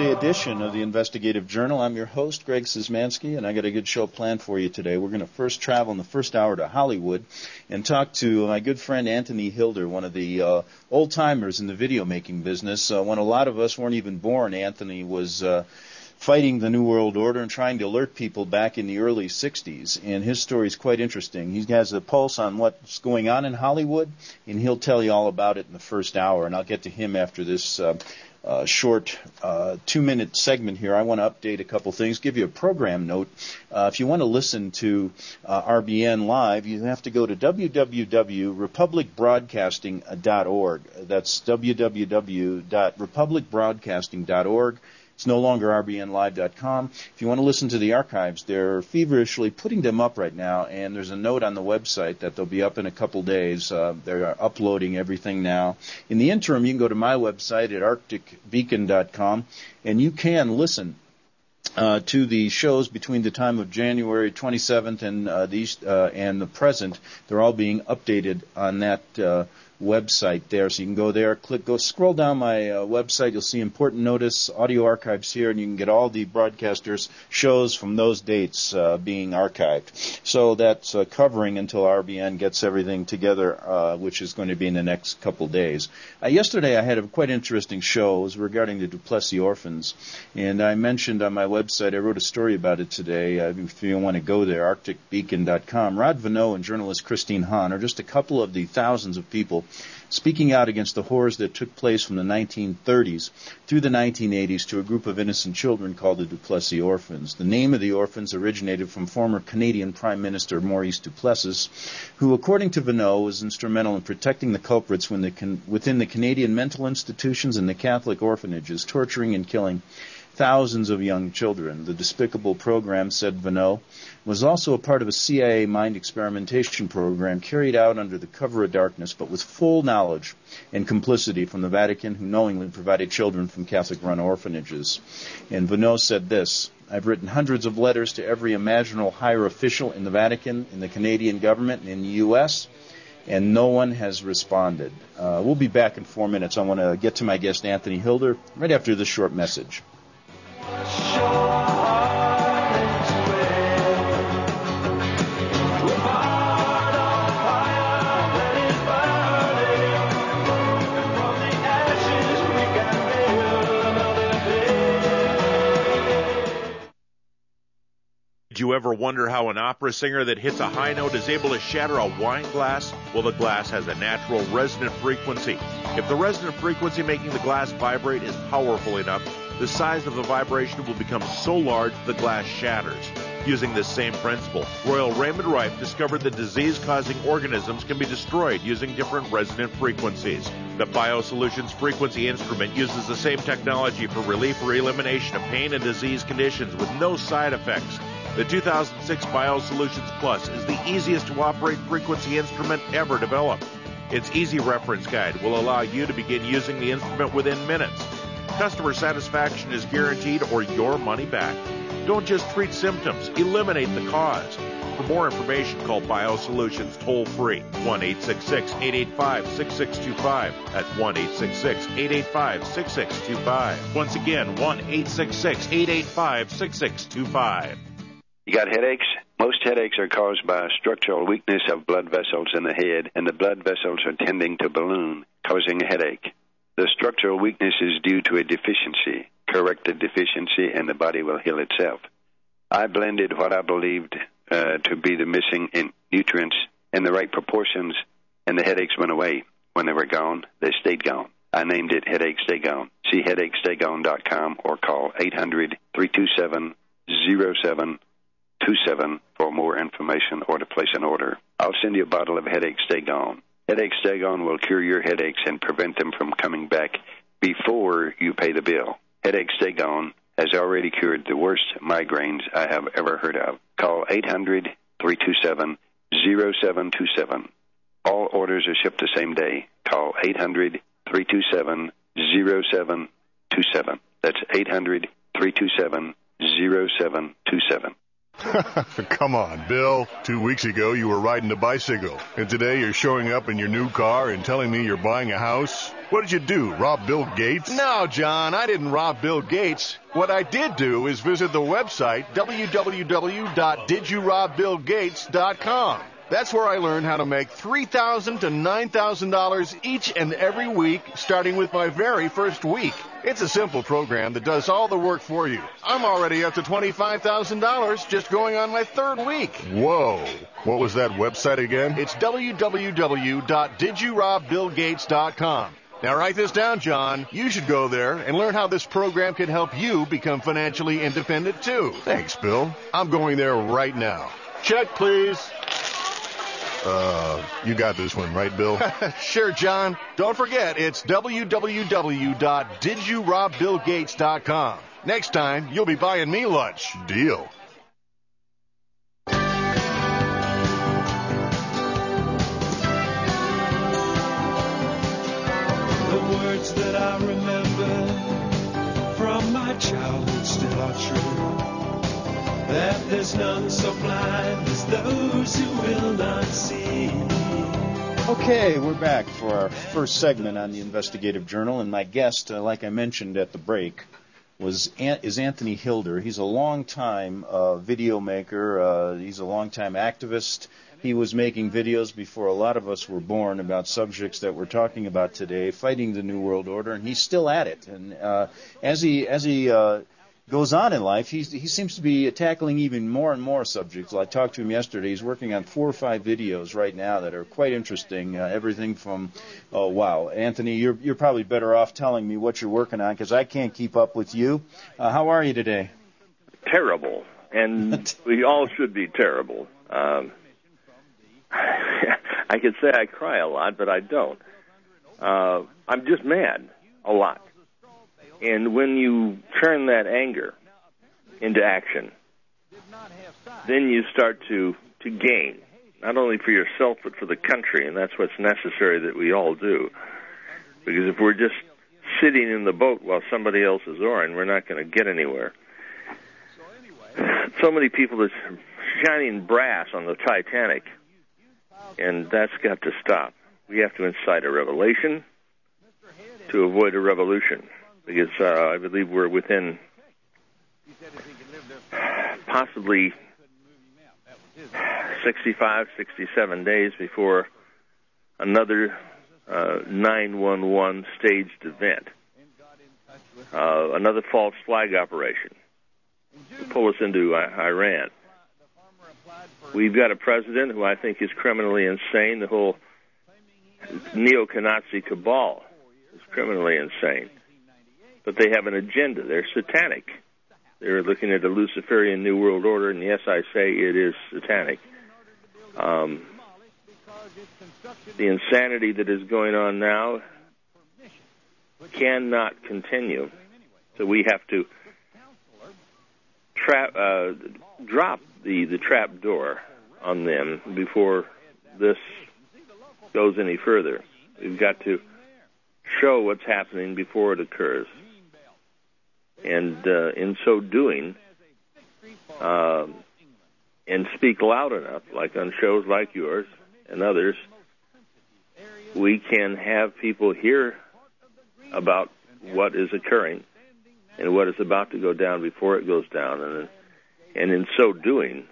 Thursday edition of the Investigative Journal. I'm your host, Greg Szymanski, and I got a good show planned for you today. We're going to first travel in the first hour to Hollywood and talk to my good friend Anthony Hilder, one of the old-timers in the video-making business. When a lot of us weren't even born, Anthony was fighting the New World Order and trying to alert people back in the early 60s. And his story is quite interesting. He has a pulse on what's going on in Hollywood, and he'll tell you all about it in the first hour. And I'll get to him after this short 2-minute segment here. I want to update a couple things, give you a program note. If you want to listen to RBN live, you have to go to www.republicbroadcasting.org. That's www.republicbroadcasting.org. It's no longer rbnlive.com. If you want to listen to the archives, they're feverishly putting them up right now, and there's a note on the website that they'll be up in a couple days. They're uploading everything now. In the interim, you can go to my website at arcticbeacon.com, and you can listen to the shows between the time of January 27th and the present. They're all being updated on that website there, so you can go there, scroll down my website, you'll see important notice, audio archives here, and you can get all the broadcasters' shows from those dates being archived. So that's covering until RBN gets everything together, which is going to be in the next couple days. Yesterday I had a quite interesting show. It was regarding the Duplessis orphans, and I mentioned on my website, I wrote a story about it today. If you want to go there, arcticbeacon.com. Rod Vanneau and journalist Christine Hahn are just a couple of the thousands of people speaking out against the horrors that took place from the 1930s through the 1980s to a group of innocent children called the Duplessis orphans. The name of the orphans originated from former Canadian Prime Minister Maurice Duplessis, who, according to Vanneau, was instrumental in protecting the culprits within the Canadian mental institutions and the Catholic orphanages, torturing and killing thousands of young children. The despicable program, said Vanneau, was also a part of a CIA mind experimentation program carried out under the cover of darkness, but with full knowledge and complicity from the Vatican, who knowingly provided children from Catholic-run orphanages. And Vanneau said this: I've written hundreds of letters to every imaginable higher official in the Vatican, in the Canadian government, and in the U.S., and no one has responded. We'll be back in 4 minutes. I want to get to my guest, Anthony Hilder, right after this short message. Did you ever wonder how an opera singer that hits a high note is able to shatter a wine glass? Well, the glass has a natural resonant frequency. If the resonant frequency making the glass vibrate is powerful enough, the size of the vibration will become so large the glass shatters. Using this same principle, Royal Raymond Rife discovered that disease-causing organisms can be destroyed using different resonant frequencies. The BioSolutions frequency instrument uses the same technology for relief or elimination of pain and disease conditions with no side effects. The 2006 BioSolutions Plus is the easiest to operate frequency instrument ever developed. Its easy reference guide will allow you to begin using the instrument within minutes. Customer satisfaction is guaranteed or your money back. Don't just treat symptoms, eliminate the cause. For more information, call BioSolutions toll-free, 1-866-885-6625. That's 1-866-885-6625. Once again, 1-866-885-6625. You got headaches? Most headaches are caused by a structural weakness of blood vessels in the head, and the blood vessels are tending to balloon, causing a headache. The structural weakness is due to a deficiency. Correct the deficiency, and the body will heal itself. I blended what I believed to be the missing nutrients in the right proportions, and the headaches went away. When they were gone, they stayed gone. I named it Headache Stay Gone. See headachestay-gone.com or call 800-327-0727 for more information or to place an order. I'll send you a bottle of Headache Stay Gone. Headache Stay Gone will cure your headaches and prevent them from coming back before you pay the bill. Headache Stay Gone has already cured the worst migraines I have ever heard of. Call 800-327-0727. All orders are shipped the same day. Call 800-327-0727. That's 800-327-0727. Come on, Bill. 2 weeks ago, you were riding a bicycle. And today, you're showing up in your new car and telling me you're buying a house? What did you do, rob Bill Gates? No, John, I didn't rob Bill Gates. What I did do is visit the website, www.didyourobBillGates.com. That's where I learned how to make $3,000 to $9,000 each and every week, starting with my very first week. It's a simple program that does all the work for you. I'm already up to $25,000 just going on my third week. Whoa. What was that website again? It's www.didyourobBillGates.com. Now write this down, John. You should go there and learn how this program can help you become financially independent, too. Thanks, Bill. I'm going there right now. Check, please. You got this one, right, Bill? Sure, John. Don't forget, it's www.didyourobBillGates.com. Next time, you'll be buying me lunch. Deal. The words that I remember from my childhood still are true. That there's none so blind as those who will not see. Okay, we're back for our first segment on the Investigative Journal, and my guest, like I mentioned at the break, is Anthony Hilder. He's a long-time video maker. He's a long-time activist. He was making videos before a lot of us were born about subjects that we're talking about today, fighting the New World Order, and he's still at it. And as he goes on in life, he seems to be tackling even more and more subjects. I talked to him yesterday. He's working on 4 or 5 videos right now that are quite interesting. Everything from, oh wow, Anthony, you're probably better off telling me what you're working on because I can't keep up with you. How are you today? Terrible, and we all should be terrible. I could say I cry a lot, but I don't. I'm just mad a lot. And when you turn that anger into action, then you start to gain, not only for yourself, but for the country, and that's what's necessary that we all do. Because if we're just sitting in the boat while somebody else is oaring, we're not going to get anywhere. So many people are shining brass on the Titanic, and that's got to stop. We have to incite a revelation to avoid a revolution. Because I believe we're within possibly 65, 67 days before another 9/11 staged event, another false flag operation to pull us into Iran. We've got a president who I think is criminally insane. The whole neo-Nazi cabal is criminally insane. But they have an agenda. They're satanic. They're looking at a Luciferian New World Order, and yes, I say it is satanic. The insanity that is going on now cannot continue. So we have to drop the trap door on them before this goes any further. We've got to show what's happening before it occurs. And in so doing, and speak loud enough, like on shows like yours and others, we can have people hear about what is occurring and what is about to go down before it goes down. And in so doing,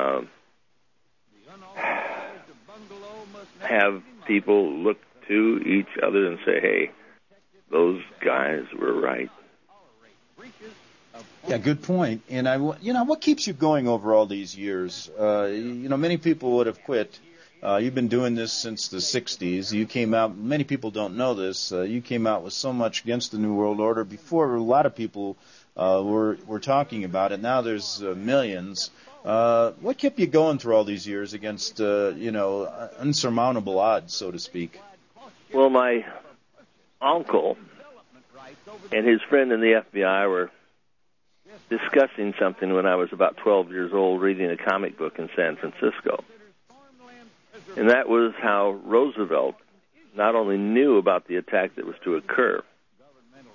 have people look to each other and say, hey, those guys were right. Yeah, good point. And what keeps you going over all these years? Many people would have quit. You've been doing this since the 60s. You came out, many people don't know this, you came out with so much against the New World Order before a lot of people were talking about it. Now there's millions. What kept you going through all these years against, unsurmountable odds, so to speak? Well, my uncle and his friend in the FBI were discussing something when I was about 12 years old, reading a comic book in San Francisco. And that was how Roosevelt not only knew about the attack that was to occur,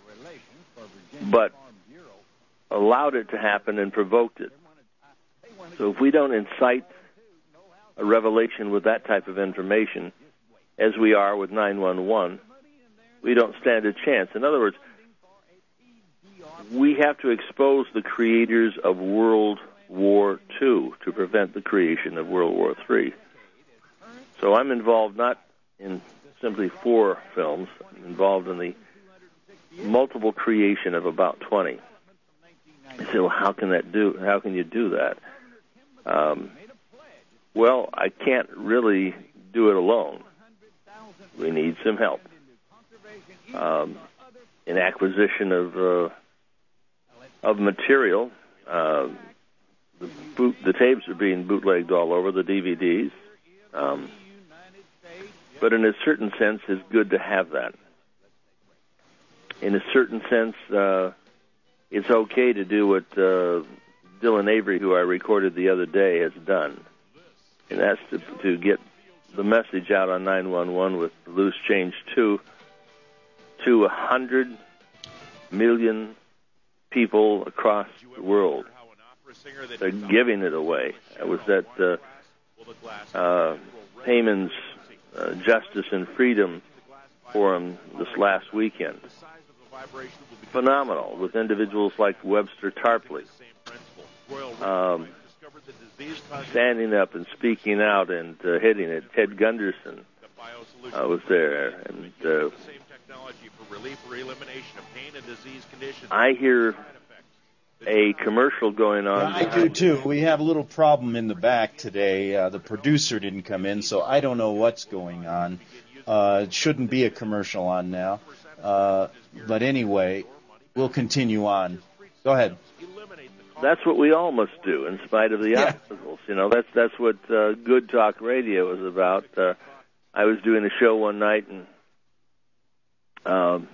but allowed it to happen and provoked it. So if we don't incite a revelation with that type of information, as we are with 911, we don't stand a chance. In other words, we have to expose the creators of World War II to prevent the creation of World War III. So I'm involved not in simply 4 films. I'm involved in the multiple creation of about 20. I say, well, how can you do that? Well, I can't really do it alone. We need some help. In acquisition of material, the tapes are being bootlegged all over, the DVDs. But in a certain sense, it's good to have that. In a certain sense, it's okay to do what Dylan Avery, who I recorded the other day, has done. And that's to get the message out on 911 with Loose Change 2 to 100 million people across the world. They're giving it away. I was at Heyman's Justice and Freedom Forum this last weekend. Phenomenal, with individuals like Webster Tarpley standing up and speaking out and hitting it. Ted Gunderson was there. And I hear a commercial going on. I do too. We have a little problem in the back today. The producer didn't come in, so I don't know what's going on. It shouldn't be a commercial on now. But anyway, we'll continue on. Go ahead. That's what we all must do, in spite of the obstacles. You know, that's what Good Talk Radio is about. I was doing a show one night, and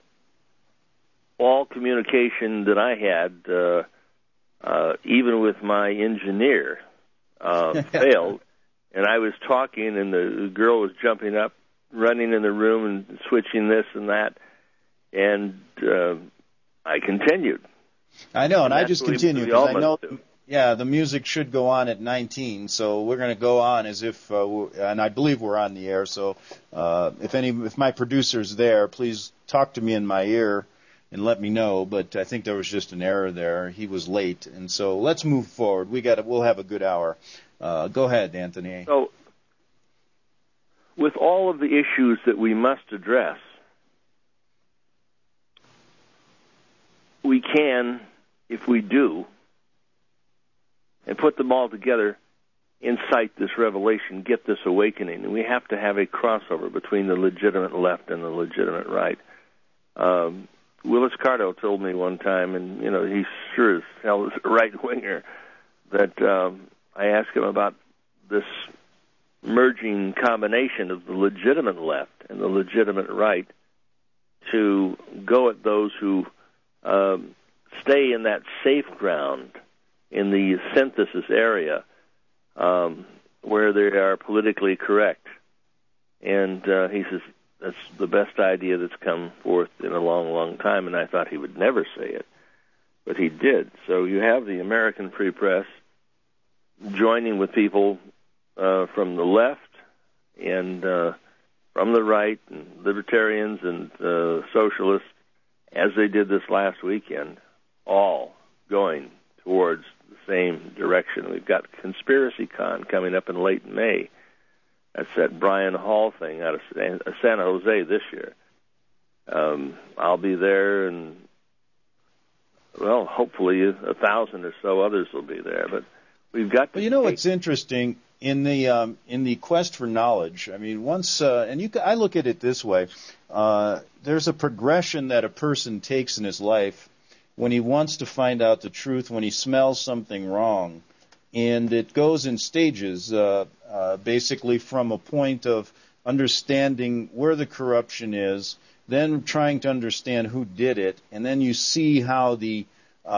all communication that I had, even with my engineer, failed. And I was talking, and the girl was jumping up, running in the room, and switching this and that. And I continued. I know, and I just continue because I know, the music should go on at 19, so we're going to go on as if, and I believe we're on the air. So if my producer's there, please talk to me in my ear and let me know. But I think there was just an error there. He was late, and so let's move forward. We'll have a good hour. Go ahead, Anthony. So, with all of the issues that we must address, we can, if we do, and put them all together, incite this revelation, get this awakening. And we have to have a crossover between the legitimate left and the legitimate right. Willis Carto told me one time, and you know, he sure as hell is a right-winger, that I asked him about this merging combination of the legitimate left and the legitimate right to go at those who stay in that safe ground in the synthesis area where they are politically correct. And he says, that's the best idea that's come forth in a long, long time, and I thought he would never say it. But he did. So you have the American Free Press joining with people from the left and from the right, and libertarians and socialists, as they did this last weekend, all going towards the same direction. We've got Conspiracy Con coming up in late May. That's that Brian Hall thing out of San Jose this year. I'll be there, and, well, hopefully 1,000 or so others will be there. But we've got to... Well, you know what's interesting? In the quest for knowledge, I mean, once I look at it this way: there's a progression that a person takes in his life when he wants to find out the truth, when he smells something wrong, and it goes in stages. Basically, from a point of understanding where the corruption is, then trying to understand who did it, and then you see how the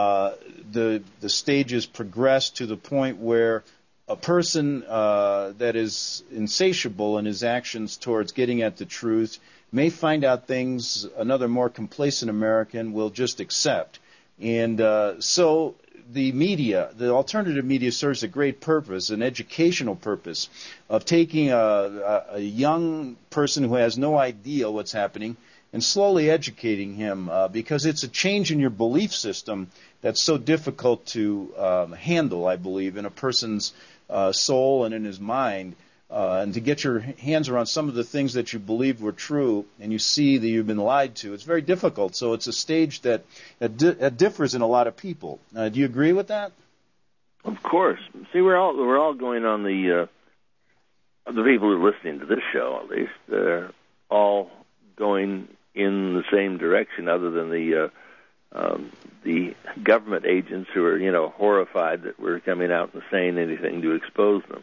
stages progress to the point where a person that is insatiable in his actions towards getting at the truth may find out things another more complacent American will just accept. And so the media, the alternative media, serves a great purpose, an educational purpose, of taking a young person who has no idea what's happening and slowly educating him, because it's a change in your belief system that's so difficult to handle, I believe, in a person's soul and in his mind. And to get your hands around some of the things that you believed were true and you see that you've been lied to, it's very difficult. So it's a stage that differs in a lot of people. Do you agree with that? Of course. See, we're all going on the people who are listening to this show, at least, they're all going in the same direction, other than the government agents who are, horrified that we're coming out and saying anything to expose them.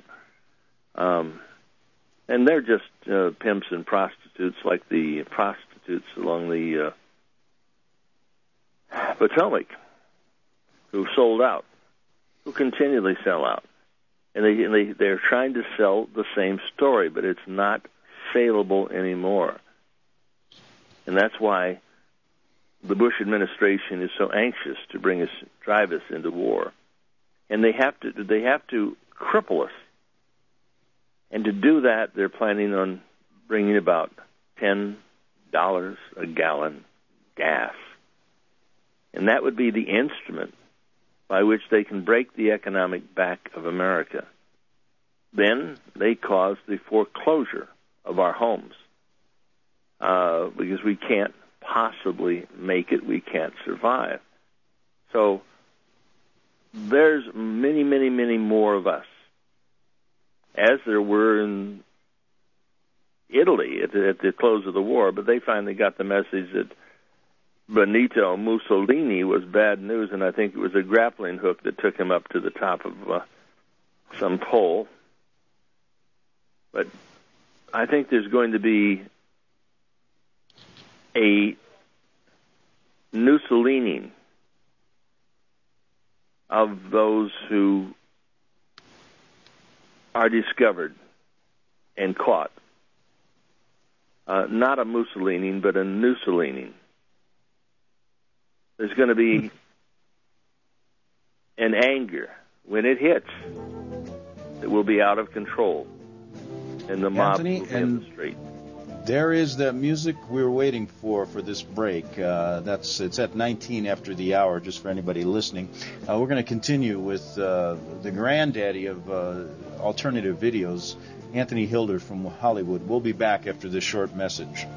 And they're just pimps and prostitutes, like the prostitutes along the Potomac, who sold out, who continually sell out. And they're trying to sell the same story, but it's not saleable anymore. And that's why the Bush administration is so anxious to drive us into war. And they have to cripple us. And to do that, they're planning on bringing about $10 a gallon gas. And that would be the instrument by which they can break the economic back of America. Then they cause the foreclosure of our homes, because we can't possibly make it, we can't survive. So there's many, many, many more of us, as there were in Italy at the close of the war, but they finally got the message that Benito Mussolini was bad news, and I think it was a grappling hook that took him up to the top of some pole. But I think there's going to be a Mussolini of those who are discovered and caught. Not a Mussolini, but a Mussolini. There's going to be an anger when it hits that will be out of control, and the mob will be in the street. There is the music we were waiting for this break. It's at 19 after the hour, just for anybody listening. We're going to continue with the granddaddy of alternative videos, Anthony Hilder from Hollywood. We'll be back after this short message.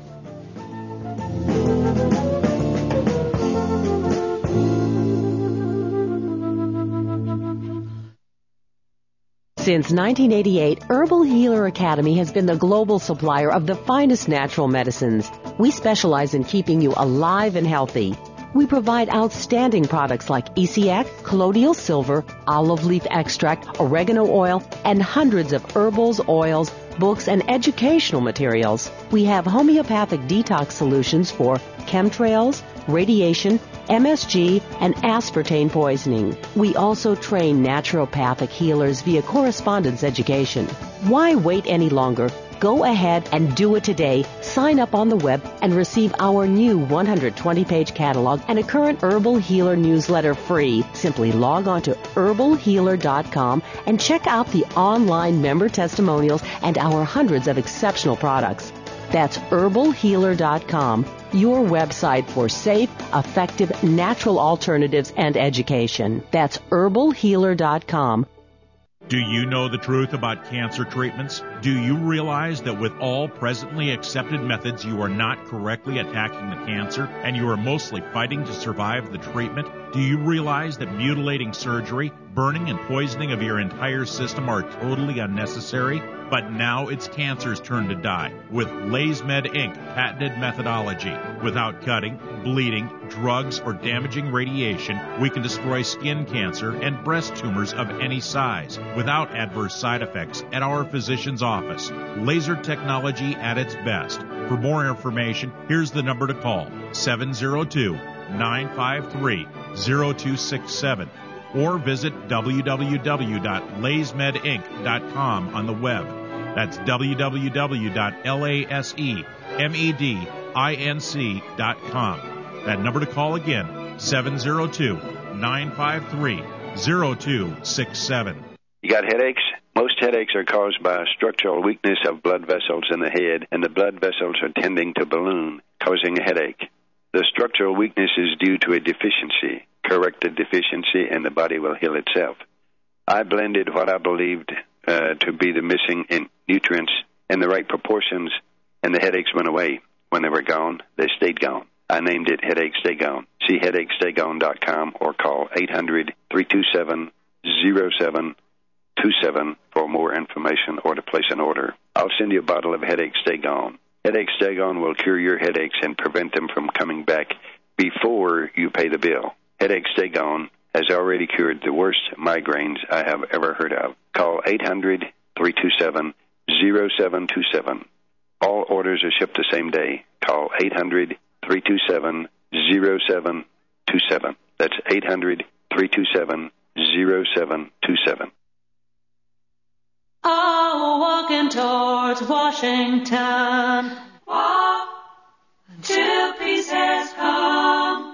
Since 1988, Herbal Healer Academy has been the global supplier of the finest natural medicines. We specialize in keeping you alive and healthy. We provide outstanding products like ECX, colloidal silver, olive leaf extract, oregano oil, and hundreds of herbals, oils, books, and educational materials. We have homeopathic detox solutions for chemtrails, radiation, MSG, and aspartame poisoning. We also train naturopathic healers via correspondence education. Why wait any longer? Go ahead and do it today. Sign up on the web and receive our new 120-page catalog and a current Herbal Healer newsletter free. Simply log on to herbalhealer.com and check out the online member testimonials and our hundreds of exceptional products. That's herbalhealer.com, your website for safe, effective, natural alternatives and education. That's herbalhealer.com. Do you know the truth about cancer treatments? Do you realize that with all presently accepted methods, you are not correctly attacking the cancer and you are mostly fighting to survive the treatment? Do you realize that mutilating surgery, burning and poisoning of your entire system are totally unnecessary? But now it's cancer's turn to die with LazeMed Inc. patented methodology. Without cutting, bleeding, drugs, or damaging radiation, we can destroy skin cancer and breast tumors of any size without adverse side effects at our physician's office. Laser technology at its best. For more information, here's the number to call, 702-953-0267. Or visit www.lazemedinc.com on the web. That's www.lazemedinc.com. That number to call again, 702-953-0267. 0267. You got headaches? Most headaches are caused by a structural weakness of blood vessels in the head, and the blood vessels are tending to balloon, causing a headache. The structural weakness is due to a deficiency. Correct the deficiency, and the body will heal itself. I blended what I believed to be the missing nutrients in the right proportions, and the headaches went away. When they were gone, they stayed gone. I named it Headache Stay Gone. See headachestay-gone.com or call 800-327-0727 for more information or to place an order. I'll send you a bottle of Headache Stay Gone. Headache Stay Gone will cure your headaches and prevent them from coming back before you pay the bill. Headache Stay Gone has already cured the worst migraines I have ever heard of. Call 800-327-0727. All orders are shipped the same day. Call 800-327-0727. That's 800-327-0727. Oh, walking towards Washington. Walk till peace has come.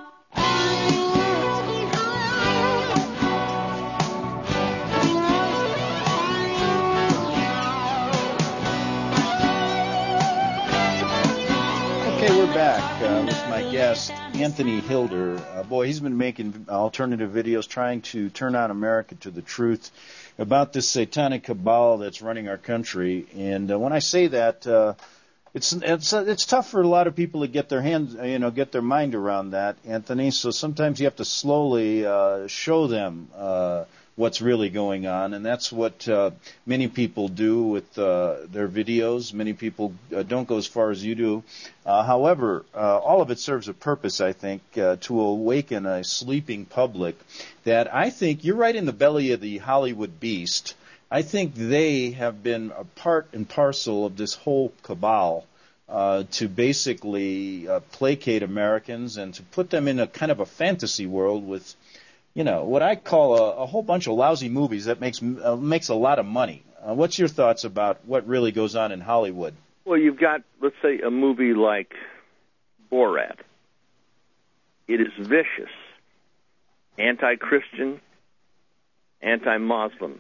Okay, we're back with my guest, Anthony Hilder. Boy, he's been making alternative videos trying to turn on America to the truth about this satanic cabal that's running our country. And when I say that, it's tough for a lot of people to get their get their mind around that, Anthony. So sometimes you have to slowly show them what's really going on, and that's what many people do with their videos. Many people don't go as far as you do. However, all of it serves a purpose, I think, to awaken a sleeping public that I think you're right in the belly of the Hollywood beast. I think they have been a part and parcel of this whole cabal to basically placate Americans and to put them in a kind of a fantasy world with, what I call a whole bunch of lousy movies that makes a lot of money. What's your thoughts about what really goes on in Hollywood? Well, you've got, let's say, a movie like Borat. It is vicious, anti-Christian, anti-Muslim.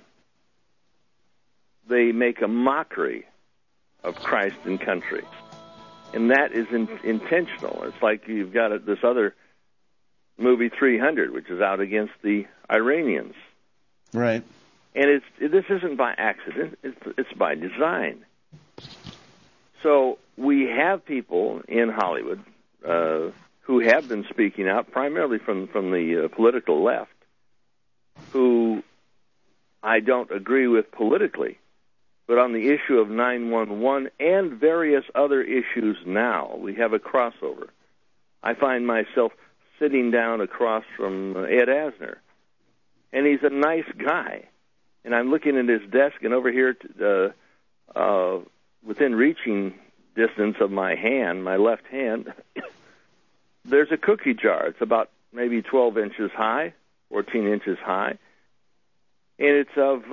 They make a mockery of Christ and country. And that is intentional. It's like you've got this other movie 300, which is out against the Iranians. Right. And this isn't by accident. It's by design. So we have people in Hollywood who have been speaking out, primarily from the political left, who I don't agree with politically, but on the issue of 911 and various other issues now, we have a crossover. I find myself sitting down across from Ed Asner, and he's a nice guy. And I'm looking at his desk, and over here, within reaching distance of my hand, my left hand, there's a cookie jar. It's about maybe 12 inches high, 14 inches high, and it's of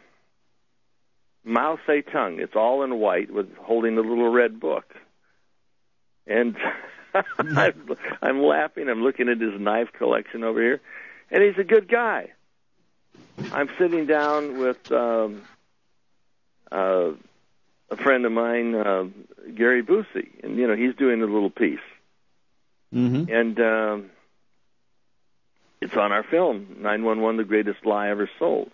Mao Zedong. It's all in white with holding a little red book. And I'm laughing. I'm looking at his knife collection over here, and he's a good guy. I'm sitting down with a friend of mine, Gary Busey, and he's doing a little piece, and it's on our film, 911: The Greatest Lie Ever Sold.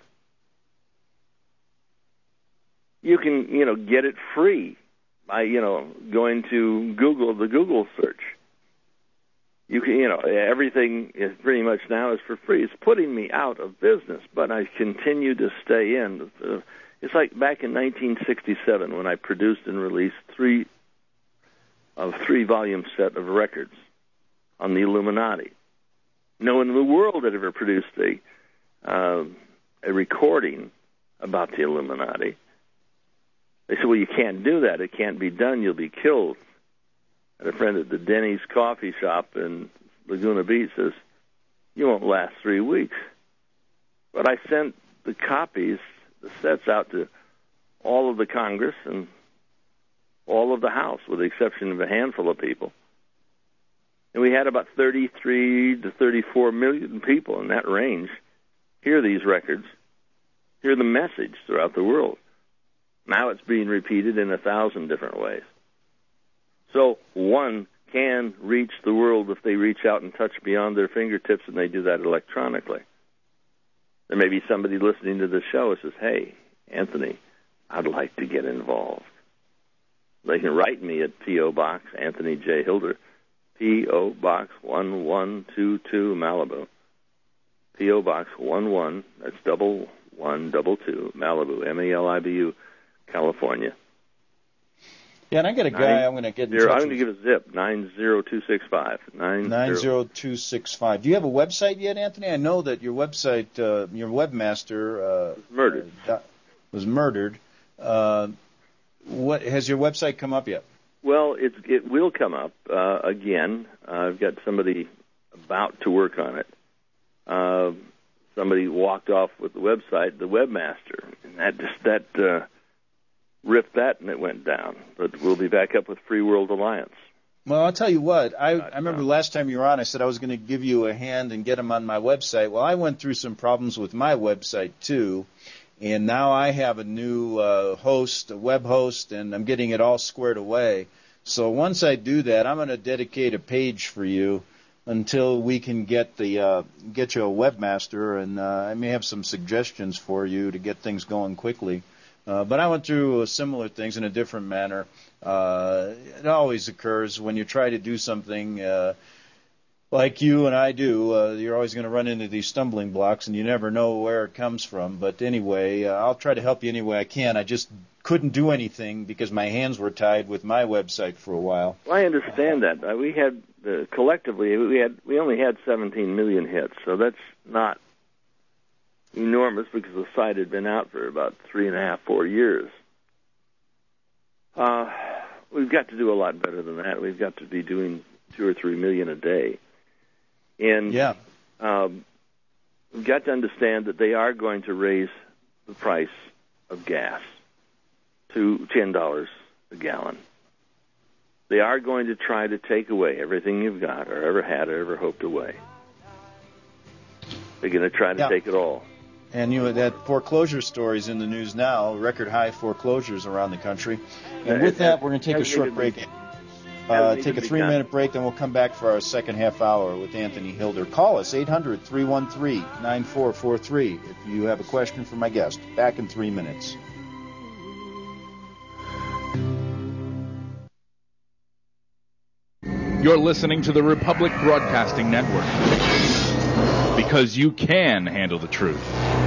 You can get it free by going to Google, the Google search. You can everything is pretty much now is for free. It's putting me out of business, but I continue to stay in. It's like back in 1967 when I produced and released three volume set of records on the Illuminati. No one in the world had ever produced a recording about the Illuminati. They said, well, you can't do that. It can't be done. You'll be killed. And a friend at the Denny's coffee shop in Laguna Beach says, you won't last 3 weeks. But I sent the copies, the sets out to all of the Congress and all of the House, with the exception of a handful of people. And we had about 33 to 34 million people in that range hear these records, hear the message throughout the world. Now it's being repeated in 1,000 different ways. So one can reach the world if they reach out and touch beyond their fingertips, and they do that electronically. There may be somebody listening to the show who says, hey, Anthony, I'd like to get involved. They can write me at P.O. Box, Anthony J. Hilder, P.O. Box 1122, Malibu. P.O. Box 11, that's 1122, Malibu, Malibu, California. Yeah, and I got a guy I'm going to get in touch with. I'm going to give a zip, 90265. 90265. Do you have a website yet, Anthony? I know that your website, your webmaster was murdered. What has your website come up yet? Well, it will come up again. I've got somebody about to work on it. Somebody walked off with the website, the webmaster, and that ripped that, and it went down. But we'll be back up with Free World Alliance. Well, I'll tell you what. I remember last time you were on, I said I was going to give you a hand and get them on my website. Well, I went through some problems with my website, too, and now I have a new host, a web host, and I'm getting it all squared away. So once I do that, I'm going to dedicate a page for you until we can get you a webmaster, and I may have some suggestions for you to get things going quickly. But I went through similar things in a different manner. It always occurs when you try to do something like you and I do. You're always going to run into these stumbling blocks, and you never know where it comes from. But anyway, I'll try to help you any way I can. I just couldn't do anything because my hands were tied with my website for a while. Well, I understand that. We had collectively we only had 17 million hits, so that's not enormous because the site had been out for about 3.5, 4 years. We've got to do a lot better than that. We've got to be doing 2 or 3 million a day. And we've got to understand that they are going to raise the price of gas to $10 a gallon. They are going to try to take away everything you've got or ever had or ever hoped away. They're going to try to take it all. And that foreclosure story's in the news now, record high foreclosures around the country. And with that, we're going to take a short break. Take a 3-minute break, then we'll come back for our second half hour with Anthony Hilder. Call us, 800-313-9443, if you have a question for my guest. Back in 3 minutes. You're listening to the Republic Broadcasting Network, because you can handle the truth.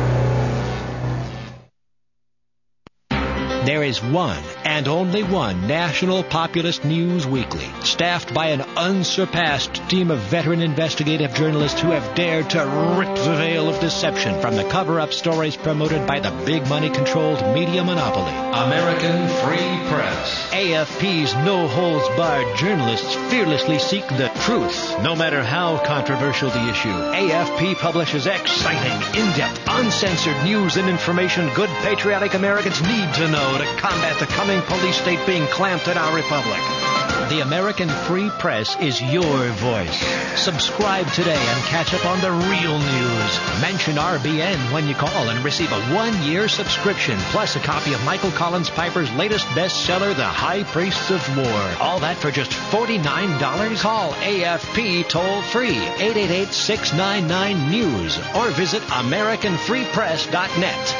There is one and only one national populist news weekly, staffed by an unsurpassed team of veteran investigative journalists who have dared to rip the veil of deception from the cover-up stories promoted by the big money-controlled media monopoly. American Free Press. AFP's no-holds-barred journalists fearlessly seek the truth, no matter how controversial the issue. AFP publishes exciting, in-depth, uncensored news and information good patriotic Americans need to know to combat the coming police state being clamped in our republic. The American Free Press is your voice. Subscribe today and catch up on the real news. Mention RBN when you call and receive a 1-year subscription, plus a copy of Michael Collins Piper's latest bestseller, The High Priests of War. All that for just $49? Call AFP toll-free, 888-699-NEWS, or visit AmericanFreePress.net.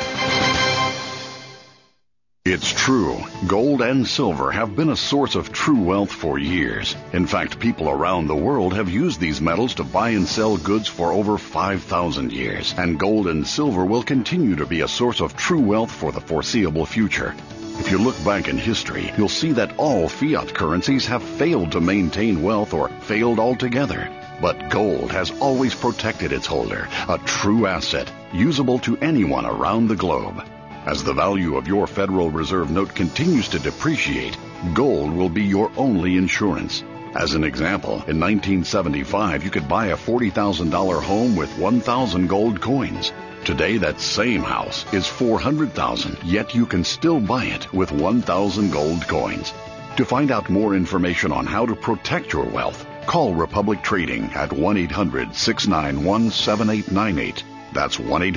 It's true. Gold and silver have been a source of true wealth for years. In fact, people around the world have used these metals to buy and sell goods for over 5,000 years. And gold and silver will continue to be a source of true wealth for the foreseeable future. If you look back in history, you'll see that all fiat currencies have failed to maintain wealth or failed altogether. But gold has always protected its holder, a true asset, usable to anyone around the globe. As the value of your Federal Reserve note continues to depreciate, gold will be your only insurance. As an example, in 1975, you could buy a $40,000 home with 1,000 gold coins. Today, that same house is $400,000, yet you can still buy it with 1,000 gold coins. To find out more information on how to protect your wealth, call Republic Trading at 1-800-691-7898. That's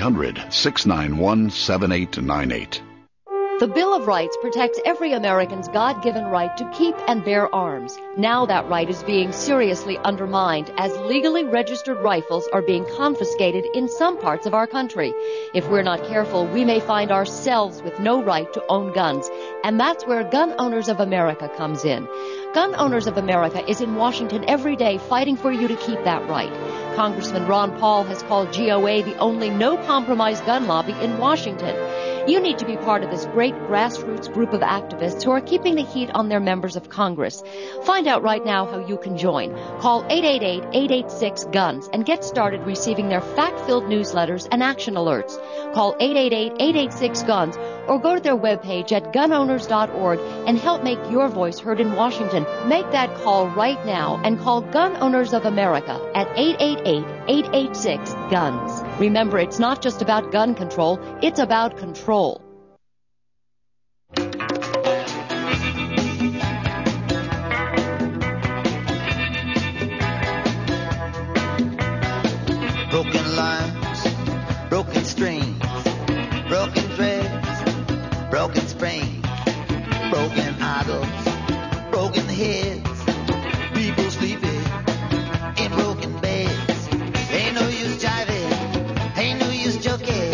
1-800-691-7898. The Bill of Rights protects every American's God-given right to keep and bear arms. Now that right is being seriously undermined as legally registered rifles are being confiscated in some parts of our country. If we're not careful, we may find ourselves with no right to own guns, and that's where Gun Owners of America comes in. Gun Owners of America is in Washington every day fighting for you to keep that right. Congressman Ron Paul has called GOA the only no-compromise gun lobby in Washington. You need to be part of this great grassroots group of activists who are keeping the heat on their members of Congress. Find out right now how you can join. Call 888-886-GUNS and get started receiving their fact-filled newsletters and action alerts. Call 888-886-GUNS or go to their webpage at gunowners.org and help make your voice heard in Washington. Make that call right now and call Gun Owners of America at 888-886-GUNS. Remember, it's not just about gun control, it's about control. Broken lines, broken strings, broken threads, broken springs, broken idols, broken heads, people sleeping in broken beds. Ain't no use jiving, ain't no use joking.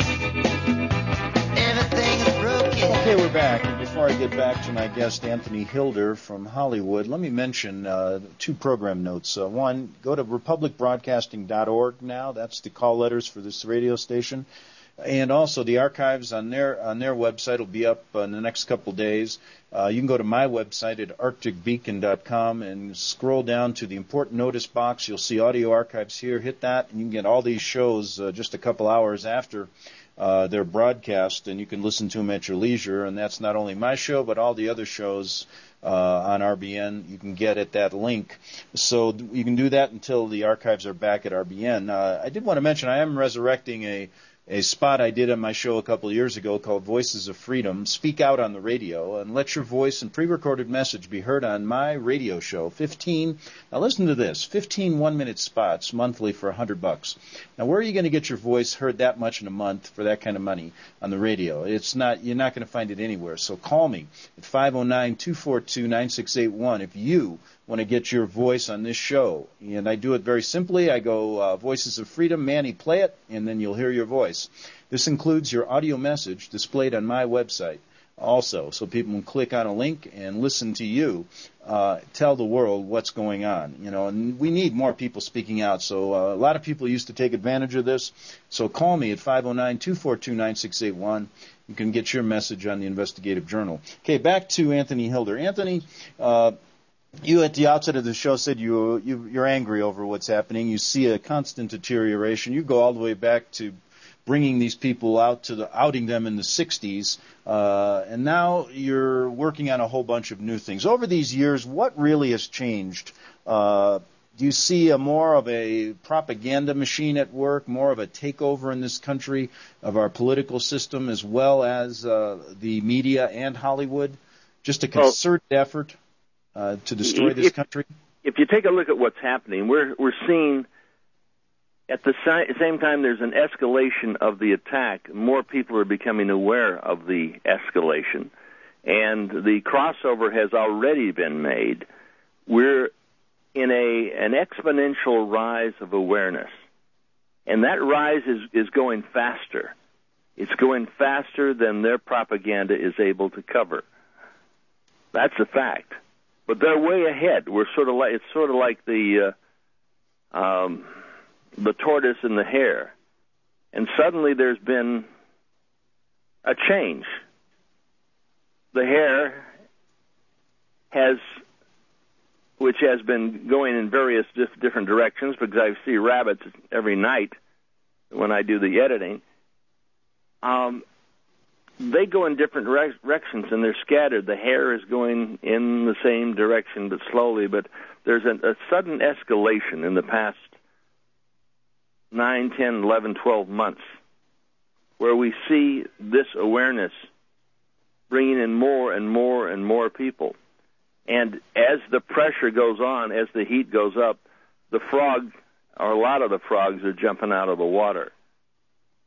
Everything is broken. Okay, we're back. And before I get back to my guest, Anthony Hilder from Hollywood, let me mention two program notes. One, go to republicbroadcasting.org now. That's the call letters for this radio station. And also the archives on their website will be up in the next couple of days. You can go to my website at arcticbeacon.com and scroll down to the important notice box. You'll see audio archives here. Hit that, and you can get all these shows just a couple hours after their broadcast, and you can listen to them at your leisure. And that's not only my show, but all the other shows on RBN you can get at that link. So you can do that until the archives are back at RBN. I did want to mention I am resurrecting a spot I did on my show a couple of years ago called Voices of Freedom. Speak out on the radio and let your voice and pre-recorded message be heard on my radio show. 15 1-minute spots monthly for $100. Now, where are you going to get your voice heard that much in a month for that kind of money on the radio? You're not going to find it anywhere. So call me at 509-242-9681 if you want to get your voice on this show. And I do it very simply. I go Voices of Freedom, Manny, play it, and then you'll hear your voice. This includes your audio message displayed on my website also, so people can click on a link and listen to you tell the world what's going on. And we need more people speaking out. So a lot of people used to take advantage of this. So call me at 509-242-9681. You can get your message on the Investigative Journal. Okay, back to Anthony Hilder. Anthony, you at the outset of the show said you're angry over what's happening. You see a constant deterioration. You go all the way back to bringing these people out outing them in the 60s, and now you're working on a whole bunch of new things. Over these years, what really has changed? Do you see more of a propaganda machine at work, more of a takeover in this country of our political system, as well as the media and Hollywood? Just a concerted effort to destroy this country? If you take a look at what's happening, we're seeing at the same time there's an escalation of the attack. More people are becoming aware of the escalation, and the crossover has already been made. We're in an exponential rise of awareness, and that rise is going faster. It's going faster than their propaganda is able to cover. That's a fact. But they're way ahead. It's sort of like the tortoise and the hare. And suddenly there's been a change. The hare which has been going in various different directions, because I see rabbits every night when I do the editing. They go in different directions, and they're scattered. The hare is going in the same direction, but slowly. But there's a sudden escalation in the past 9, 10, 11, 12 months, where we see this awareness bringing in more and more and more people. And as the pressure goes on, as the heat goes up, the frog, or a lot of the frogs, are jumping out of the water.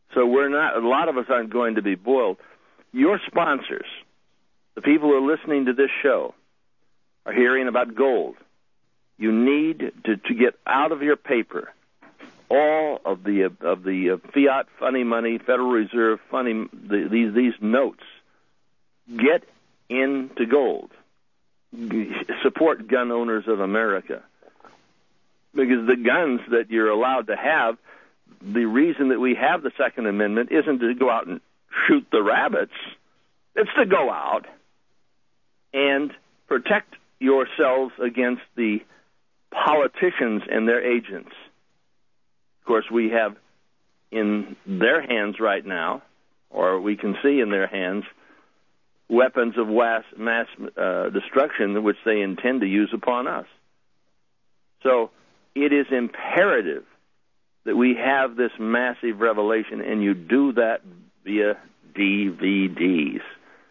So a lot of us aren't going to be boiled. Your sponsors, the people who are listening to this show, are hearing about gold. You need to get out of your paper all of the fiat funny money, Federal Reserve funny these notes. Get into gold. Support gun owners of America, because the guns that you're allowed to have, the reason that we have the Second Amendment isn't to go out and shoot the rabbits. It's to go out and protect yourselves against the politicians and their agents. Of course, we have in their hands right now, or we can see in their hands, weapons of mass destruction which they intend to use upon us. So it is imperative that we have this massive revelation, and you do that via DVDs.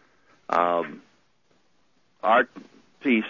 Our piece,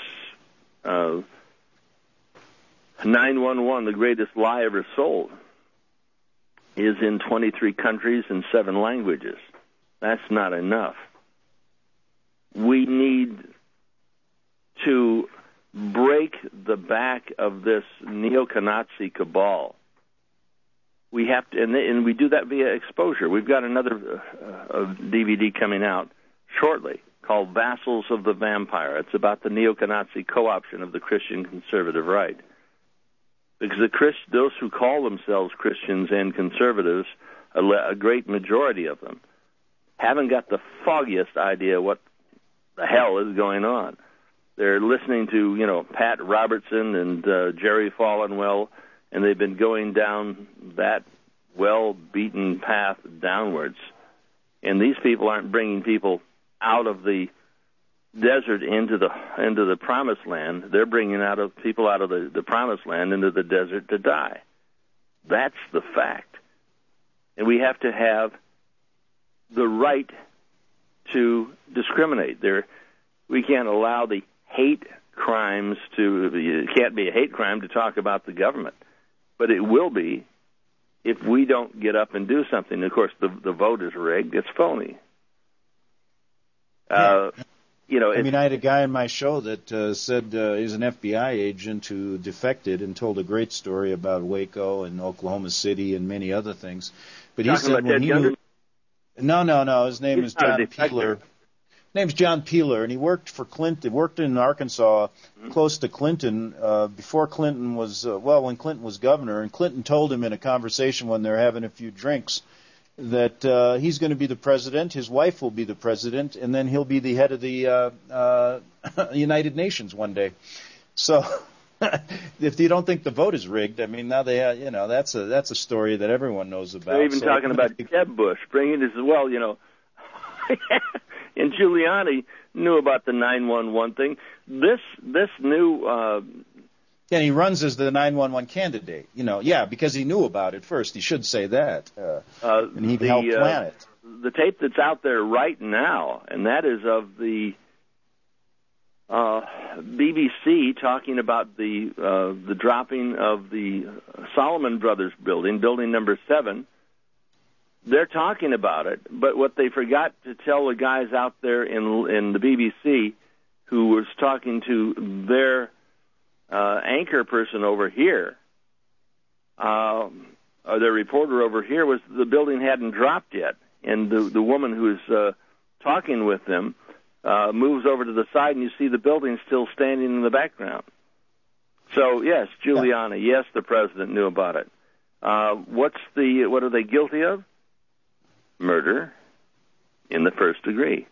911, The Greatest Lie Ever Sold, is in 23 countries and 7 languages. That's not enough. We need to break the back of this neo-Nazi cabal. We have to, and we do that via exposure. We've got another DVD coming out shortly called Vassals of the Vampire. It's about the neo-Nazi co-option of the Christian conservative right. Because those who call themselves Christians and conservatives, a great majority of them, haven't got the foggiest idea what the hell is going on. They're listening to, Pat Robertson and Jerry Falwell, and they've been going down that well-beaten path downwards. And these people aren't bringing people out of the desert into the promised land. They're bringing people out of the promised land into the desert to die. That's the fact. And we have to have the right to discriminate. We can't allow the hate crimes it can't be a hate crime to talk about the government. But it will be if we don't get up and do something. Of course, the vote is rigged. It's phony. I had a guy on my show that said he's an FBI agent who defected and told a great story about Waco and Oklahoma City and many other things. But he said when he knew... No. His name is John Peeler. His name's John Peeler, and he worked for Clinton. He worked in Arkansas, close to Clinton, before Clinton was, when Clinton was governor. And Clinton told him in a conversation when they're having a few drinks that he's going to be the president, his wife will be the president, and then he'll be the head of the United Nations one day. So if you don't think the vote is rigged, I mean, now that's a story that everyone knows about. They're even talking about Jeb Bush bringing this as well, And Giuliani knew about the 911 thing. This new... and he runs as the 911 candidate, because he knew about it first. He should say that. And he helped plan it. The tape that's out there right now, and that is of the BBC talking about the dropping of the Solomon Brothers building number 7. They're talking about it, but what they forgot to tell the guys out there in the BBC who was talking to their anchor person over here, or their reporter over here, was the building hadn't dropped yet. And the woman who's talking with them moves over to the side, and you see the building still standing in the background. So, yes, Giuliani, yes, the president knew about it. What are they guilty of? Murder in the first degree.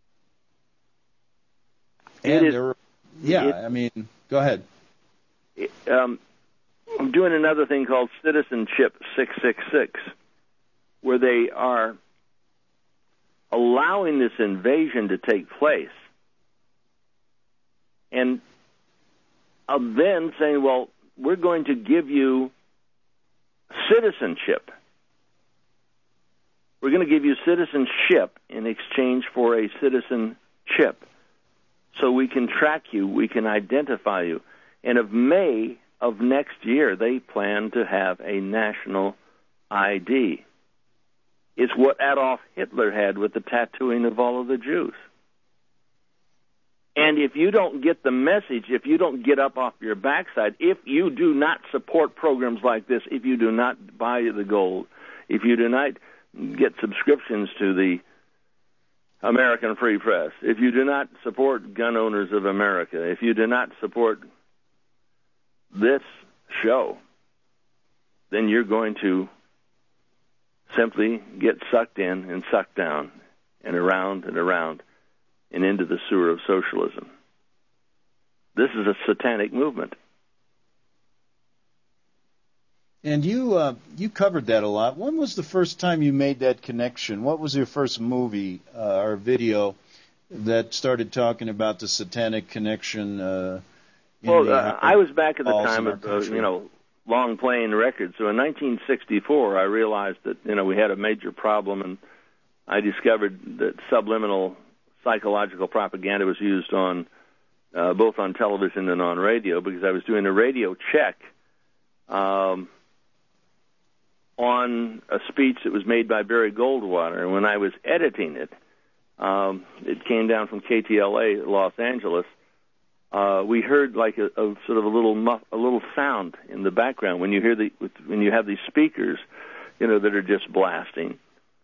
Go ahead. I'm doing another thing called Citizenship 666, where they are allowing this invasion to take place, and then saying, well, we're going to give you citizenship. We're going to give you citizenship in exchange for a citizenship. So we can track you, we can identify you. And of May of next year, they plan to have a national ID. is what Adolf Hitler had with the tattooing of all of the Jews. And if you don't get the message, if you don't get up off your backside, if you do not support programs like this, if you do not buy the gold, if you do not get subscriptions to the American Free Press, if you do not support Gun Owners of America, if you do not support this show, then you're going to simply get sucked in and sucked down and around and into the sewer of socialism. This is a satanic movement. And you covered that a lot. When was the first time you made that connection? What was your first movie or video that started talking about the satanic connection? I was back at the time of long playing records. So in 1964, I realized that we had a major problem, and I discovered that subliminal psychological propaganda was used on both on television and on radio, because I was doing a radio check on a speech that was made by Barry Goldwater, and when I was editing it, it came down from KTLA Los Angeles. We heard like a sort of a little sound in the background when you have these speakers, that are just blasting.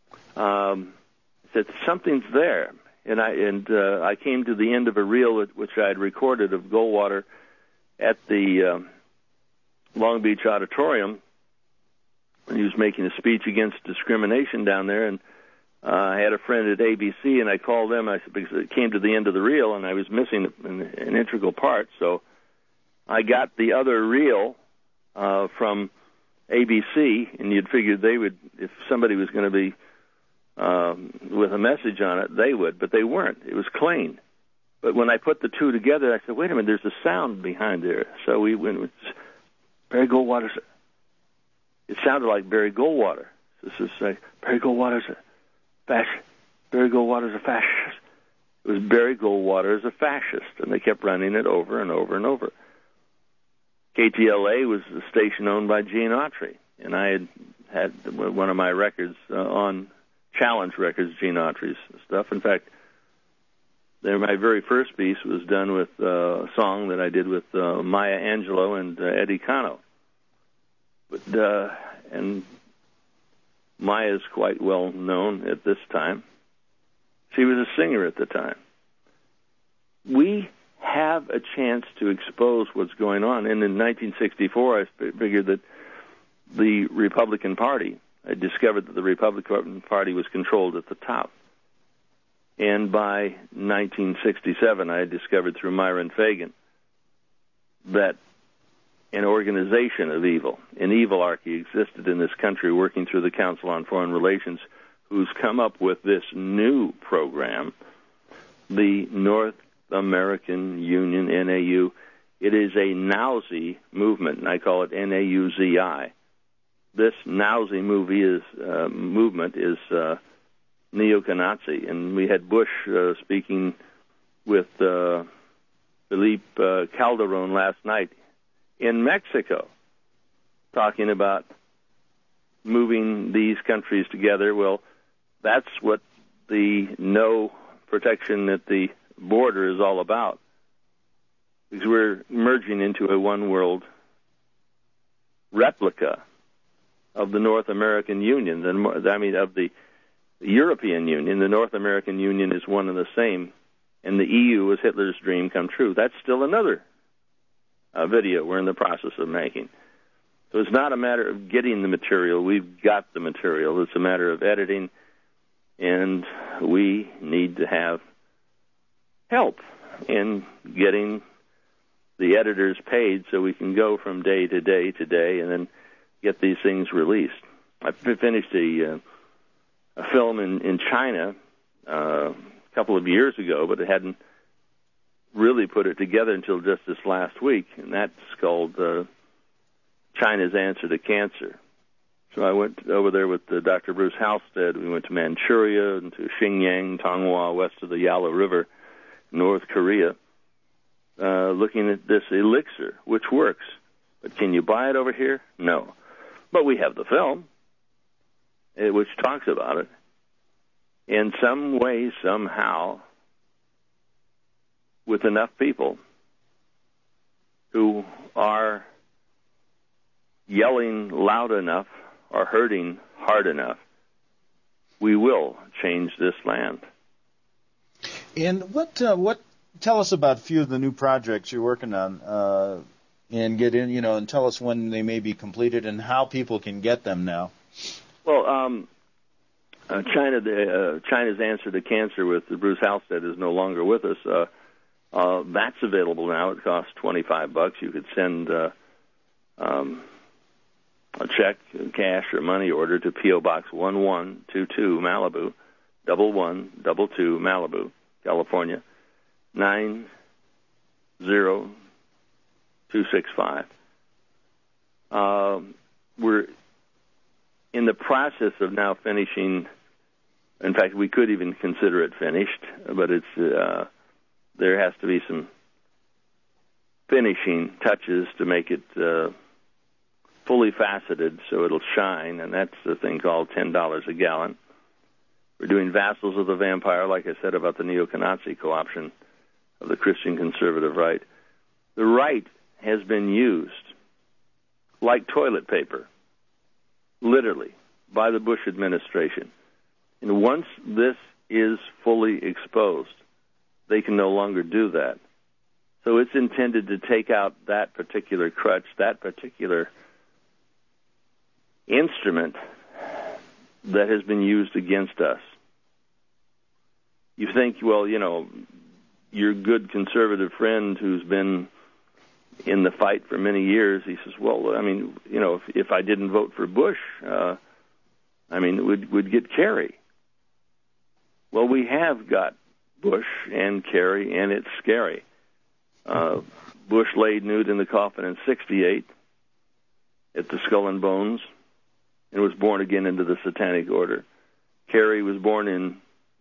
That something's there, and I came to the end of a reel which I had recorded of Goldwater at the Long Beach Auditorium. He was making a speech against discrimination down there, and I had a friend at ABC, and I called them. I said, because it came to the end of the reel, and I was missing an integral part. So I got the other reel from ABC, and you'd figured they would, if somebody was going to be with a message on it, they would, but they weren't. It was clean. But when I put the two together, I said, wait a minute, there's a sound behind there. So we went with Barry Goldwater. It sounded like Barry Goldwater. This is Barry Goldwater's a fascist. Barry Goldwater's a fascist. It was Barry Goldwater as a fascist, and they kept running it over and over and over. KTLA was the station owned by Gene Autry, and I had one of my records on Challenge Records, Gene Autry's stuff. In fact, my very first piece was done with a song that I did with Maya Angelou and Eddie Cano. And Maya's quite well known at this time. She was a singer at the time. We have a chance to expose what's going on. And in 1964, I figured that the Republican Party, I discovered that the Republican Party was controlled at the top. And by 1967, I had discovered through Myron Fagan that an organization of evil, an evilarchy, existed in this country working through the Council on Foreign Relations, who's come up with this new program, the North American Union, NAU. It is a Nazi movement, and I call it NAUZI. This Nazi movement is neo-Nazi, and we had Bush speaking with Felipe Calderon last night in Mexico, talking about moving these countries together. Well, that's what the no protection at the border is all about, because we're merging into a one-world replica of the North American Union. Of the European Union. The North American Union is one and the same, and the EU is Hitler's dream come true. That's still another video we're in the process of making. So it's not a matter of getting the material. We've got the material. It's a matter of editing, and we need to have help in getting the editors paid so we can go from day to day to day and then get these things released. I finished a film in China a couple of years ago, but it hadn't really put it together until just this last week, and that's called China's Answer to Cancer. So I went over there with Dr. Bruce Halstead. We went to Manchuria and to Xinjiang, Tonghua, west of the Yalu River, North Korea, looking at this elixir, which works. But can you buy it over here? No. But we have the film. which talks about it, in some way, somehow, with enough people who are yelling loud enough or hurting hard enough, we will change this land. And what tell us about a few of the new projects you're working on, and get in, and tell us when they may be completed and how people can get them now. Well, China's answer to cancer with Bruce Halstead is no longer with us. That's available now. It costs $25. You could send a check, cash, or money order to P.O. Box 1122 Malibu, 1122 Malibu, California, 90265. We're in the process of now finishing. In fact, we could even consider it finished, but it's there has to be some finishing touches to make it fully faceted so it'll shine, and that's the thing called $10 a gallon. We're doing Vassals of the Vampire, like I said, about the neo-Nazi co-option of the Christian conservative right. The right has been used like toilet paper, literally, by the Bush administration. And once this is fully exposed, they can no longer do that. So it's intended to take out that particular crutch, that particular instrument that has been used against us. You think, well, your good conservative friend who's been in the fight for many years, he says, well, if I didn't vote for Bush, we'd get Kerry. Well, we have got Bush and Kerry, and it's scary. Bush laid nude in the coffin in '68 at the Skull and Bones and was born again into the Satanic Order. Kerry was born in,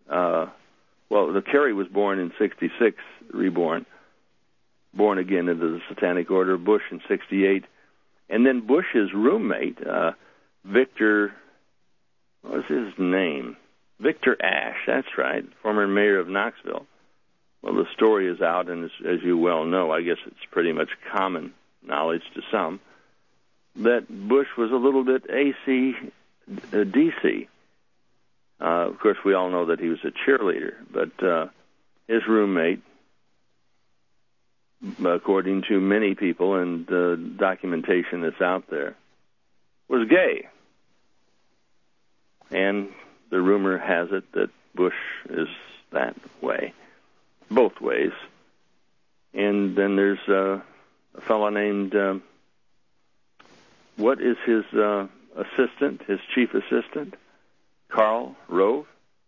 Kerry was born in '66, reborn, born again into the Satanic Order. Bush in '68. And then Bush's roommate, Victor, what was his name? Victor Ashe, that's right, former mayor of Knoxville. Well, the story is out, and as you well know, I guess it's pretty much common knowledge to some, that Bush was a little bit DC. Of course, we all know that he was a cheerleader, but his roommate, according to many people and documentation that's out there, was gay. And the rumor has it that Bush is that way, both ways. And then there's a fellow named, what is his assistant, his chief assistant? Karl Rove.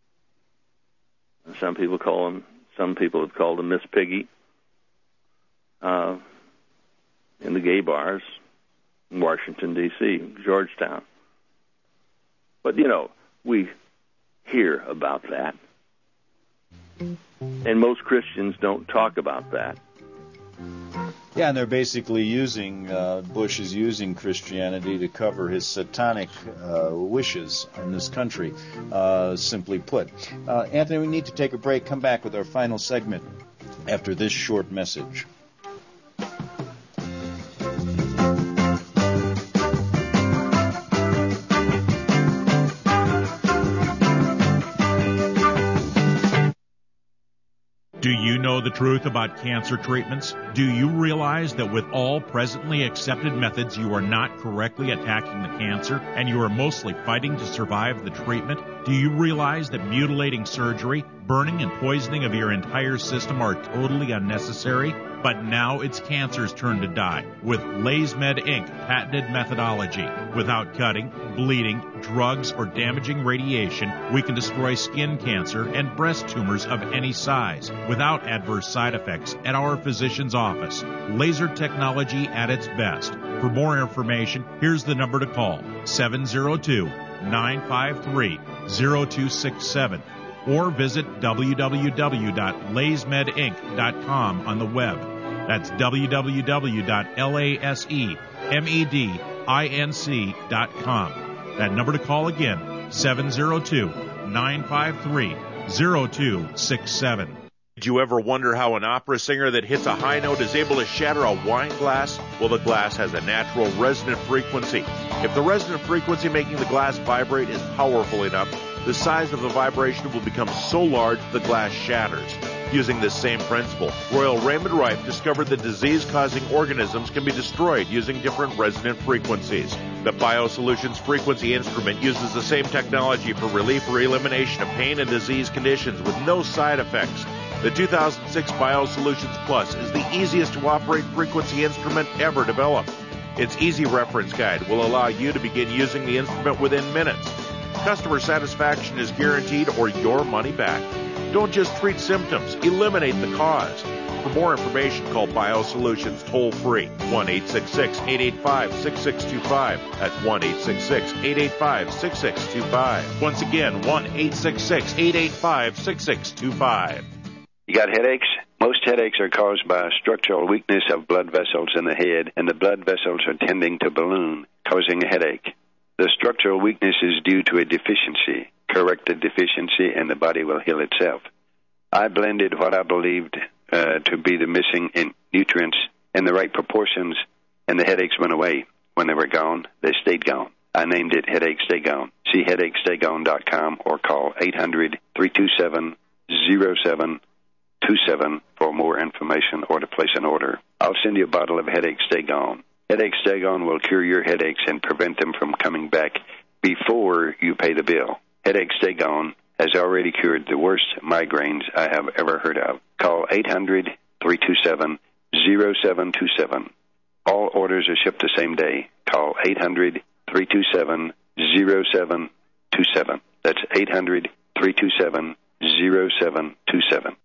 Some people have called him Miss Piggy. In the gay bars in Washington, D.C., Georgetown. But, we hear about that. And most Christians don't talk about that. Yeah, and they're basically Bush is using Christianity to cover his satanic wishes in this country, simply put. Anthony, we need to take a break. Come back with our final segment after this short message. Do you know the truth about cancer treatments? Do you realize that with all presently accepted methods, you are not correctly attacking the cancer and you are mostly fighting to survive the treatment? Do you realize that mutilating surgery, burning and poisoning of your entire system are totally unnecessary? But now it's cancer's turn to die with LazeMed Inc. patented methodology. Without cutting, bleeding, drugs, or damaging radiation, we can destroy skin cancer and breast tumors of any size without adverse side effects at our physician's office. Laser technology at its best. For more information, here's the number to call, 702-953-0267. Or visit www.lazemedinc.com on the web. That's www.lazemedinc.com. That number to call again, 702-953-0267. Did you ever wonder how an opera singer that hits a high note is able to shatter a wine glass? Well, the glass has a natural resonant frequency. If the resonant frequency making the glass vibrate is powerful enough, the size of the vibration will become so large the glass shatters. Using this same principle, Royal Raymond Rife discovered that disease-causing organisms can be destroyed using different resonant frequencies. The BioSolutions frequency instrument uses the same technology for relief or elimination of pain and disease conditions with no side effects. The 2006 BioSolutions Plus is the easiest to operate frequency instrument ever developed. Its easy reference guide will allow you to begin using the instrument within minutes. Customer satisfaction is guaranteed or your money back. Don't just treat symptoms, eliminate the cause. For more information, call BioSolutions toll-free, 1-866-885-6625. That's 1-866-885-6625. Once again, 1-866-885-6625. You got headaches? Most headaches are caused by structural weakness of blood vessels in the head, and the blood vessels are tending to balloon, causing a headache. The structural weakness is due to a deficiency. Correct the deficiency, and the body will heal itself. I blended what I believed to be the missing in nutrients in the right proportions, and the headaches went away. When they were gone, they stayed gone. I named it Headache Stay Gone. See HeadacheStayGone.com or call 800-327-0727 for more information or to place an order. I'll send you a bottle of Headache Stay Gone. Headache Stay Gone will cure your headaches and prevent them from coming back before you pay the bill. Headache Stay Gone has already cured the worst migraines I have ever heard of. Call 800-327-0727. All orders are shipped the same day. Call 800-327-0727. That's 800-327-0727.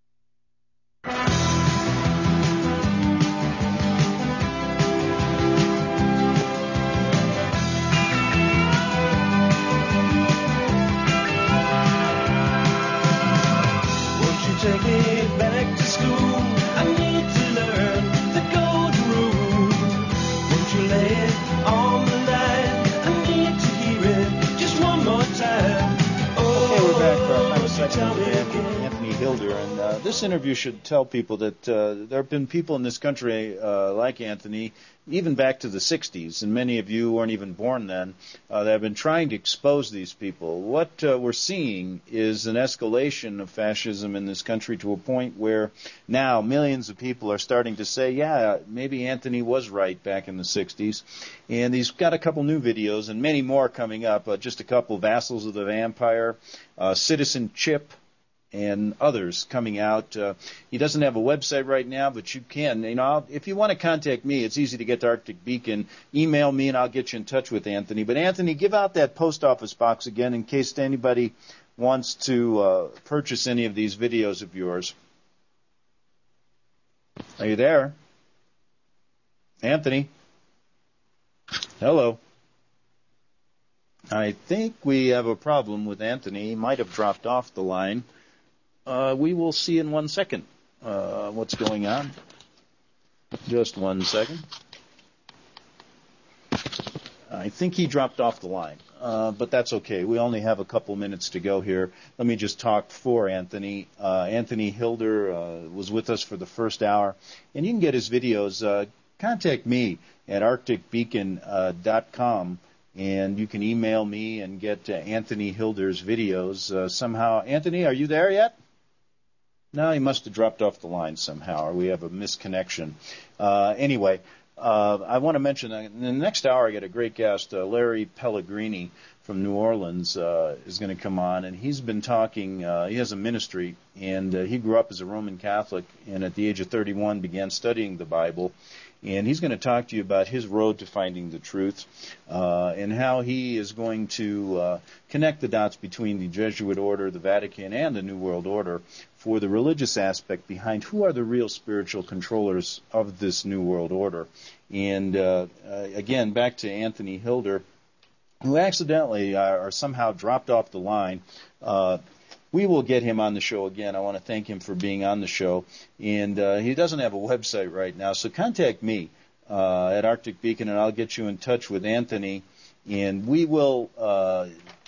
Take me back to school. I need to learn the golden rule. Won't you lay it on the line? I need to hear it just one more time. Okay, we're back for our final segment with Anthony Hilder, and this interview should tell people that there have been people in this country like Anthony, even back to the 60s, and many of you weren't even born then, that have been trying to expose these people. What we're seeing is an escalation of fascism in this country to a point where now millions of people are starting to say, yeah, maybe Anthony was right back in the 60s. And he's got a couple new videos and many more coming up, just a couple, Vassals of the Vampire, Citizen Chip, and others coming out. He doesn't have a website right now, but you can. If you want to contact me, it's easy to get to Arctic Beacon. Email me, and I'll get you in touch with Anthony. But, Anthony, give out that post office box again in case anybody wants to purchase any of these videos of yours. Are you there? Anthony? Hello? I think we have a problem with Anthony. He might have dropped off the line. We will see in 1 second what's going on. Just 1 second. I think he dropped off the line, but that's okay. We only have a couple minutes to go here. Let me just talk for Anthony. Anthony Hilder was with us for the first hour, and you can get his videos. Contact me at arcticbeacon.com. And you can email me and get Anthony Hilder's videos somehow. Anthony, are you there yet? No, he must have dropped off the line somehow, or we have a misconnection. Anyway, I want to mention in the next hour I get a great guest, Larry Pellegrini from New Orleans is going to come on, and he's been talking. He has a ministry, and he grew up as a Roman Catholic, and at the age of 31 began studying the Bible. And he's going to talk to you about his road to finding the truth and how he is going to connect the dots between the Jesuit order, the Vatican, and the New World Order for the religious aspect behind who are the real spiritual controllers of this New World Order. And again, back to Anthony Hilder, who accidentally or somehow dropped off the line. We will get him on the show again. I want to thank him for being on the show. And he doesn't have a website right now, so contact me at Arctic Beacon, and I'll get you in touch with Anthony. And we will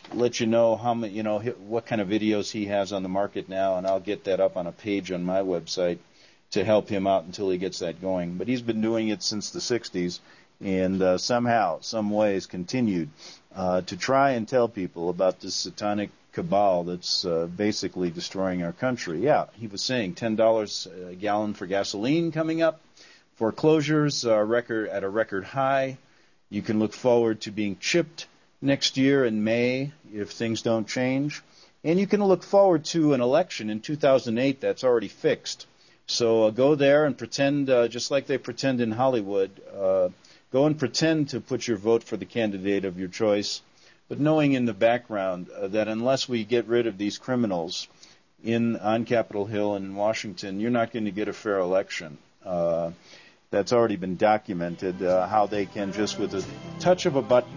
let you know how many, what kind of videos he has on the market now, and I'll get that up on a page on my website to help him out until he gets that going. But he's been doing it since the 60s, and somehow, some ways, continued to try and tell people about this satanic cabal that's basically destroying our country. Yeah, he was saying $10 a gallon for gasoline coming up, foreclosures at a record high. You can look forward to being chipped next year in May if things don't change. And you can look forward to an election in 2008 that's already fixed. So go there and pretend, just like they pretend in Hollywood, go and pretend to put your vote for the candidate of your choice, but knowing in the background that unless we get rid of these criminals on Capitol Hill and in Washington, you're not going to get a fair election. That's already been documented, how they can just with a touch of a button,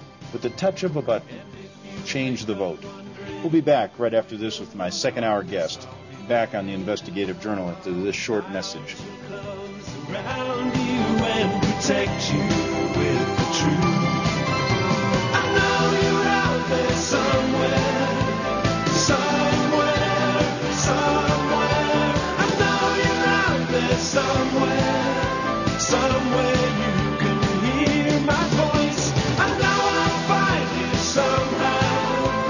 change the vote. We'll be back right after this with my second hour guest, back on the Investigative Journal after this short message. Around you and protect you with the truth. I know you're out there somewhere. I know you're out there somewhere you can hear my voice. I know I'll find you somehow.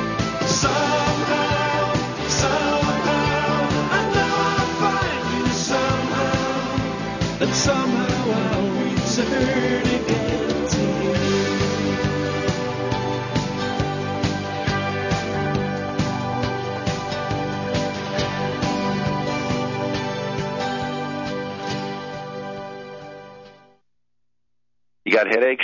I know I'll find you somehow. And somehow I'll return again to you. You got headaches?